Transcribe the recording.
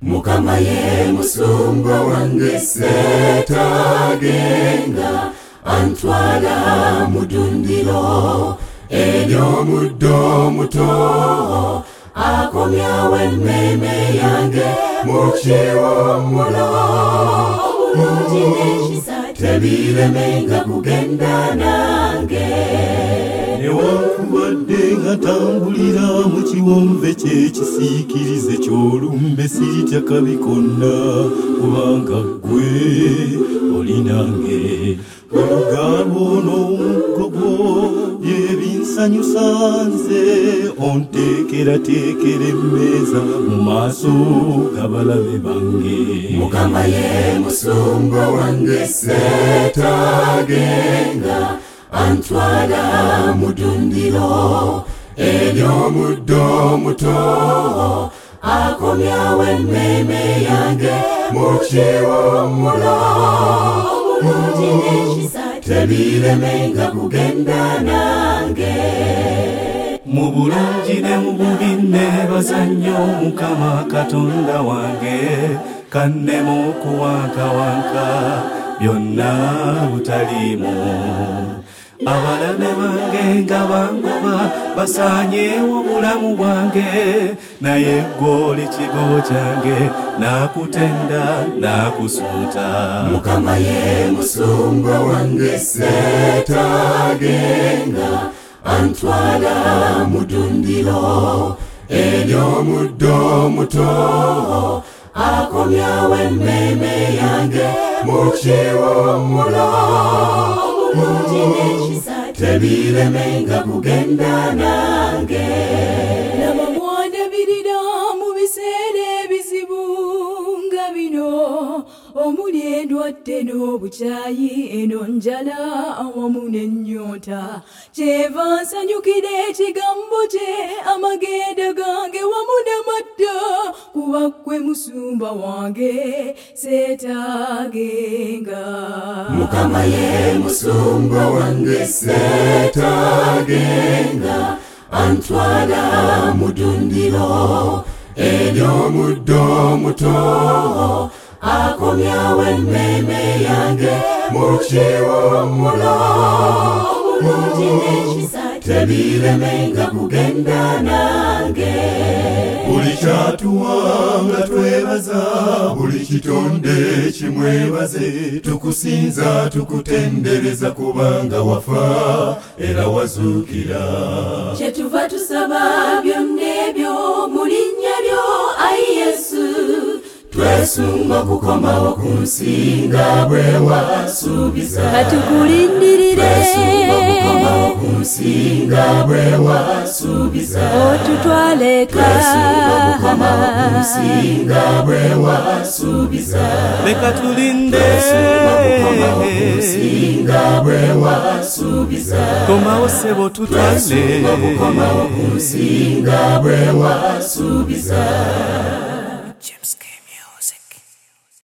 Mukama ye musumba wange setagenga, antwala mudundiro ery'omuddo muto, akomyawo emmeme yange mu kiwummulo. Obulungi n'ekisa tebiremenga kugenda nange. Newankubadde nga tambulira mu kiwonve ky'ekisiikirize ky'olumbe sitya kabi konna, kubanga ggwe oli nange. Olugalo n'omugogo byebinsanyusa nze, onteekerateekera emmeeza mu maaso g'abalabe bange. Mukama ye musumba wange setagenga, antwala mudundiro ery'omuddo muto, akomyawo emmeme yange mu kiwummulo. Obulungi n'ekisa tebiremenga kugenda nange. Mu bulungi ne mu bubi neebaza nnyo Mukama Katonda wange, kannemu okuwankawanka byonna butaliimu. Abalabe bange nga bangoba basaanyeewo obulamu bwange, naye gw'oli kigo kyange, nakutenda nakusuuta. Mukama ye musumba wange setagenga, antwala mudundiro ery'omuddo muto, akomyawo emmeme yange mu kiwummulo. Obulungi n'ekisa tebiremenga kugenda nange. Laba mwandabirira mu biseera ebizibu nga bino, omuli endwadde n'obukyayi, eno njala awamu n'ennyonta. Kyeva nsanyukira ekigambo kye, amagenda gange wamu n'amadda, kuba ggwe musumba wange setagenga. Mukama ye musumba wange setagenga, antwala mudundiro ery'omuddo muto, akomyawo emmeme yange mu kiwummulo. Obulungi n'ekisa tebiremenga kugenda nange. Buli kyatuwa nga twebaza, buli kitonde kimwebaze, tukusinza tukutendereza kubanga wafa era wazuukira. Kyetuva tusaba byonna ebyo mu linnya lyo, Ayi Yesu. Twesunga okukomawo ku nsi nga bwe wasuubiza. Katukulindirire. Twesunga okukomawo ku nsi nga bwe wasuubiza. Otutwaleka. Twesunga okukomawo ku nsi nga bwe wasuubiza. Leka tulinde. Twesunga okukomawo ku nsi nga bwe wasuubiza. Komawo ssebo tutwale. Twesunga okukomawo ku nsi nga bwe wasuubiza. James